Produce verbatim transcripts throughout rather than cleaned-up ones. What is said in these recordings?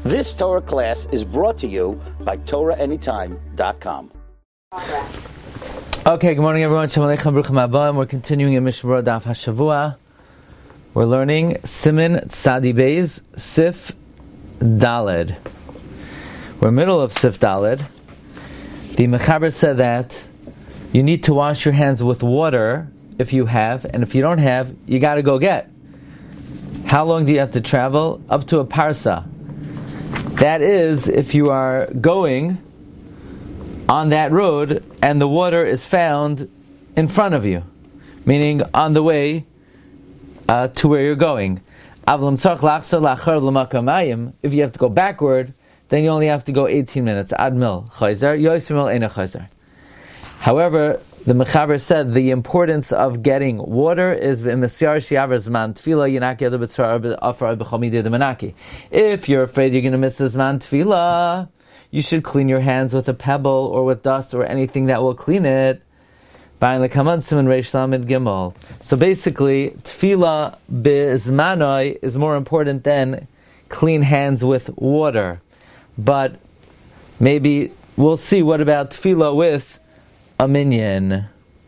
This Torah class is brought to you by Torah Anytime dot com. Okay, good morning everyone. Shalom Aleichem, Baruch Haba. We're continuing in Mishnah Daf Hashavua. We're learning Siman Tzadi Beis, Sif Daled. We're in the middle of Sif Daled. The Mechaber said that you need to wash your hands with water if you have, and if you don't have, you got to go get. How long do you have to travel? Up to a parsa. That is, if you are going on that road and the water is found in front of you, meaning on the way uh, to where you're going. If you have to go backward, then you only have to go eighteen minutes. Admil chayzer, yosimil ena chayzer. However, the Mechaber said the importance of getting water is if you're afraid you're going to miss the Zman Tefillah, you should clean your hands with a pebble or with dust or anything that will clean it. So basically, Tefillah bizmanoi is more important than clean hands with water. But maybe we'll see. What about Tefillah with a minyan?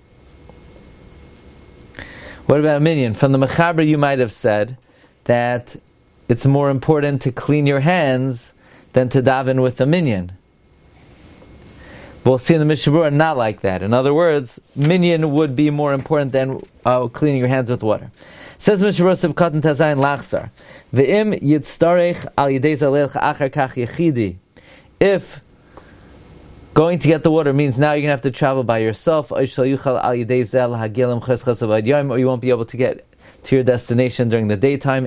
What about a minyan? From the Mechaber, you might have said that it's more important to clean your hands than to daven with a minyan. We'll see in the Mishnah Berurah not like that. In other words, minyan would be more important than uh, cleaning your hands with water. Says Mishnah Berurah Katan Tazayin Lachsar, Ve'im yitztarech al yidei zalech achar kach yechidi. If going to get the water means now you're going to have to travel by yourself, or you won't be able to get to your destination during the daytime,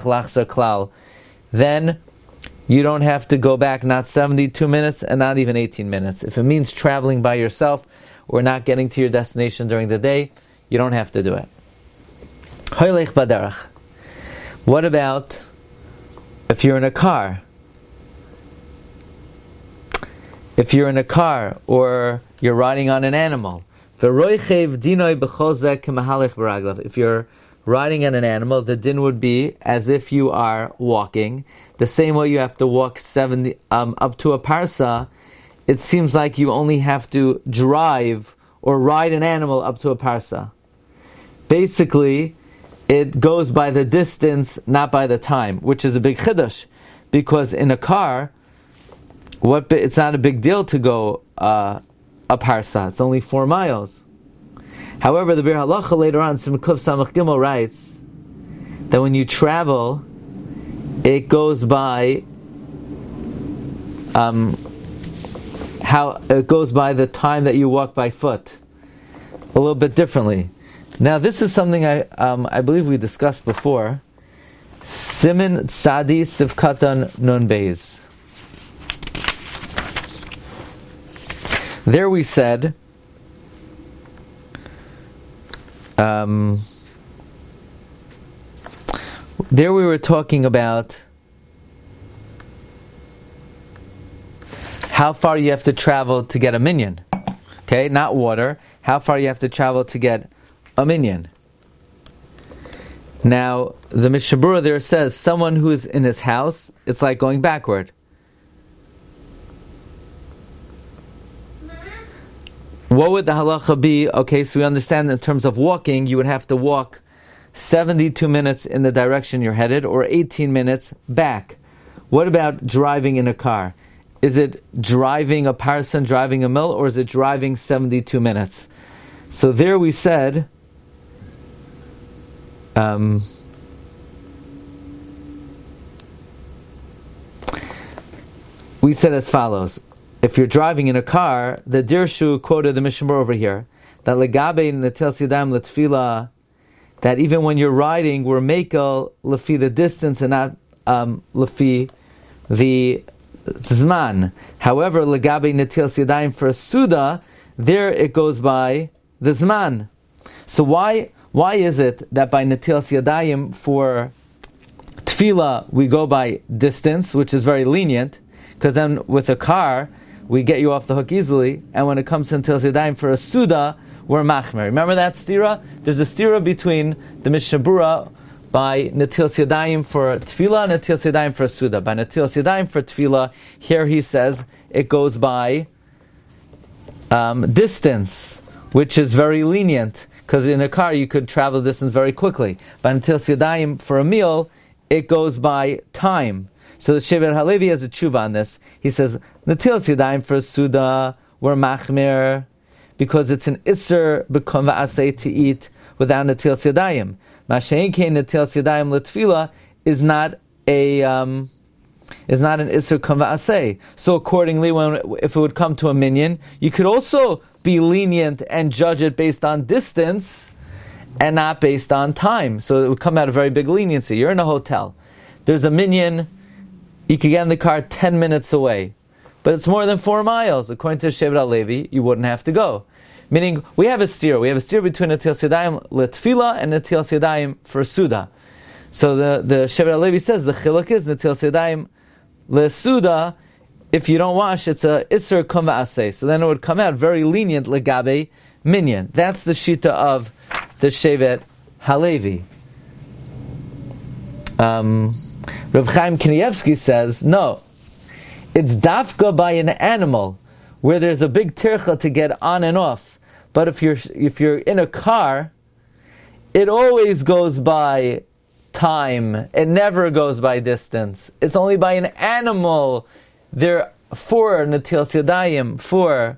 then you don't have to go back not seventy-two minutes and not even eighteen minutes. If it means traveling by yourself or not getting to your destination during the day, you don't have to do it. What about if you're in a car? If you're in a car or you're riding on an animal, if you're riding on an animal, the din would be as if you are walking. The same way you have to walk seventy um, up to a parsa, it seems like you only have to drive or ride an animal up to a parsa. Basically, it goes by the distance, not by the time, which is a big chiddush, because in a car, What? It's not a big deal to go uh, a parsa. It's only four miles. However, the Bir Halacha later on, Simkuf Samach Gimel writes that when you travel, it goes by um, how it goes by the time that you walk by foot, a little bit differently. Now, this is something I um, I believe we discussed before. Siman Tzadi Sivkatan Nun Beis. There we said, um, there we were talking about how far you have to travel to get a minyan. Okay, not water. How far you have to travel to get a minyan. Now, the Mishnah Berurah there says, someone who is in his house, it's like going backward. What would the halacha be? Okay, so we understand in terms of walking, you would have to walk seventy-two minutes in the direction you're headed, or eighteen minutes back. What about driving in a car? Is it driving a parson, driving a mill, or is it driving seventy-two minutes? So there we said, um, we said as follows. If you're driving in a car, the Dirshu quoted the Mishnah Berurah over here, that legabe netel yadayim letfila, that even when you're riding, we're mekel lefi the distance and not um, lefi the zman. However, legabe netel yadayim for a suda, there it goes by the zman. So why why is it that by netel yadayim for tefillah we go by distance, which is very lenient, because then with a car we get you off the hook easily, and when it comes to Netil Yadayim for a Suda, we're machmer. Remember that stira? There's a stira between the Mishnah Berurah by Netilas Yadayim for Tefillah, Netilas Yadayim for Suda. By Netilas Yadayim for Tefillah, here he says it goes by um, distance, which is very lenient, because in a car you could travel the distance very quickly. By Netilas Yadayim for a meal, it goes by time. So the Shevet Halevi has a tshuva on this. He says, Netilas Yadayim for Suda, we're machmir, because it's an isser b'kom v'aseh to eat without Netilas Yadayim. Masha'en kein Netilas Yadayim l'tefila is not a um, is not an isser b'kom v'aseh. So accordingly, when if it would come to a minyan, you could also be lenient and judge it based on distance and not based on time. So it would come out a very big leniency. You're in a hotel. There's a minyan. You could get in the car ten minutes away. But it's more than four miles. According to Shevet HaLevi, you wouldn't have to go. Meaning, we have a steer. We have a steer between Netilas Yadayim l'tefila and Netilas Yadayim for Suda. So the, the Shevet HaLevi says, the chiluk is Netilas Yadayim l'suda. If you don't wash, it's a Isser Kum V'aseh. So then it would come out very lenient legabe minyan. That's the shita of the Shevet HaLevi. Um, Reb Chaim Kanievsky says, no. It's dafka by an animal, where there's a big tircha to get on and off. But if you're if you're in a car, it always goes by time. It never goes by distance. It's only by an animal. There for Netilas Yadayim, for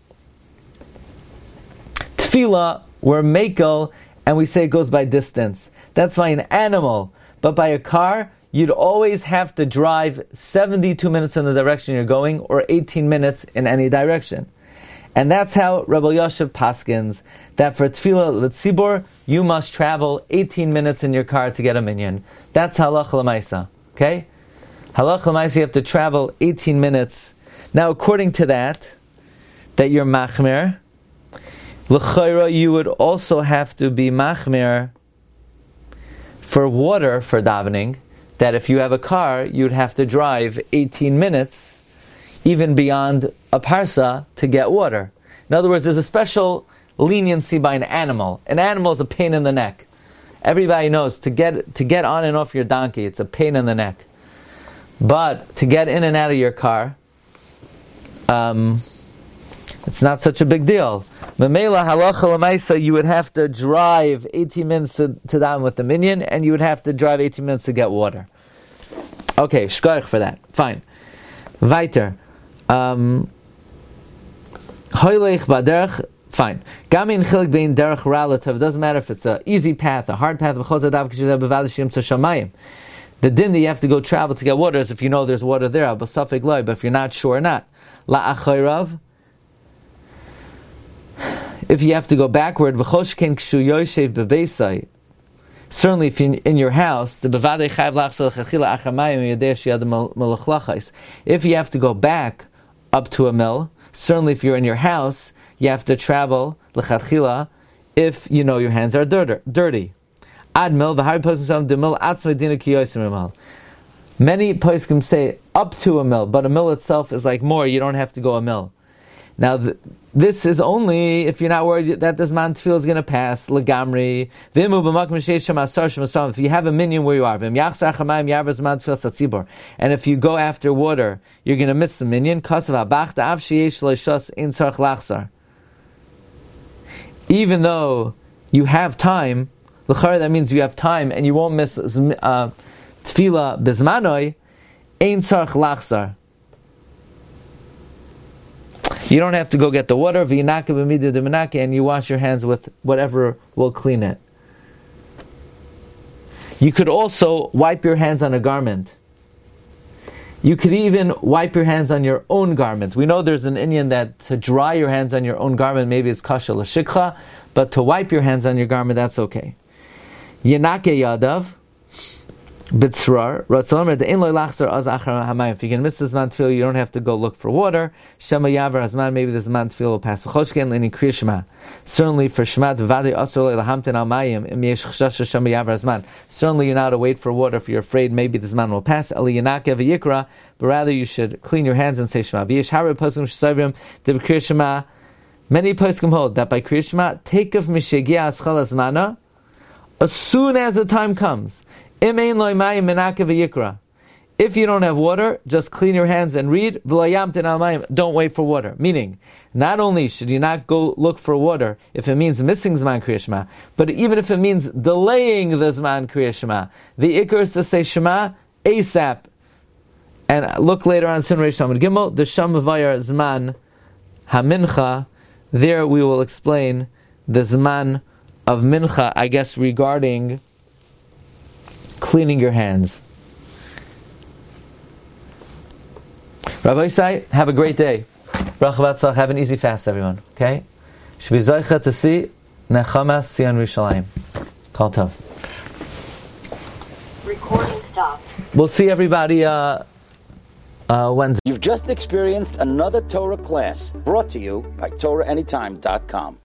tefillah, we're mekel, and we say it goes by distance. That's by an animal. But by a car, you'd always have to drive seventy-two minutes in the direction you're going, or eighteen minutes in any direction. And that's how Rebbe Yoshev paskins, that for Tefillah L'tzibor, you must travel eighteen minutes in your car to get a minyan. That's halacha l'maisa. Okay? Halacha l'maisa, you have to travel eighteen minutes. Now, according to that, that you're machmer, l'chayra, you would also have to be machmer for water for davening, that if you have a car, you'd have to drive eighteen minutes, even beyond a parsa, to get water. In other words, there's a special leniency by an animal. An animal is a pain in the neck. Everybody knows, to get to get on and off your donkey, it's a pain in the neck. But to get in and out of your car, um, it's not such a big deal. Memela halacha l'maisa, you would have to drive eighteen minutes to, to down with the minyan, and you would have to drive eighteen minutes to get water. Okay, shkoich for that. Fine. Weiter. Um, Hoylech baderech. Fine. Gamin chilik bein derech relative. Doesn't matter if it's an easy path, a hard path. The din that you have to go travel to get water is if you know there's water there. But if you're not sure or not. La achayrav. If you have to go backward, certainly if you're in your house, if you have to go back up to a mill, certainly if you're in your house, you have to travel if you know your hands are dirty. Many poskim say up to a mill, but a mill itself is like more, you don't have to go a mill. Now, th- this is only if you're not worried that this man tefillah is going to pass. Legamri. If you have a minyan where you are, and if you go after water, you're going to miss the minyan. Even though you have time, that means you have time and you won't miss uh, tefillah bizmanoi. Ein tzarich lachzar. You don't have to go get the water, and you wash your hands with whatever will clean it. You could also wipe your hands on a garment. You could even wipe your hands on your own garment. We know there's an inyan that to dry your hands on your own garment, maybe it's kasha l'shikcha, but to wipe your hands on your garment, that's okay. Yenake yadav. B'tzrar, Ratzon the inloy lachzar az achar hamayim. If you can miss this man tefillah, you don't have to go look for water. Shema yavar hazman, maybe this man tefillah will pass. V'choshken l'ini kriya shema. Certainly for shema v'vadei asur le'lahamten al mayim im yesh chashash shema yavar hazman. Certainly you're not to wait for water if you're afraid maybe this man will pass. Ali yanake v'yikra, but rather you should clean your hands and say shema. V'yesh haru poskim shesavrim div kriya shema. Many poskim hold that by kriya shema, take of mishegia aschal hazmana. as soon as the time comes. Im ein lo mayim menake v'yikra. If you don't have water, just clean your hands and read. Don't wait for water. Meaning, not only should you not go look for water if it means missing Zman Kriya Shema, but even if it means delaying the Zman Kriya Shema, the Iker is to say Shema ASAP. And look later on, Sin Reish Tamid Gimel, the Sham Vayar Zman HaMincha. There we will explain the Zman of Mincha, I guess, regarding cleaning your hands. Rabbi Isai, have a great day. Bracha v'atzlach, have an easy fast, everyone. Okay? Should be zaycha to see Nechamas Sian Rishalayim. Kol tov. Recording stopped. We'll see everybody uh, uh, Wednesday. You've just experienced another Torah class brought to you by Torah Anytime dot com.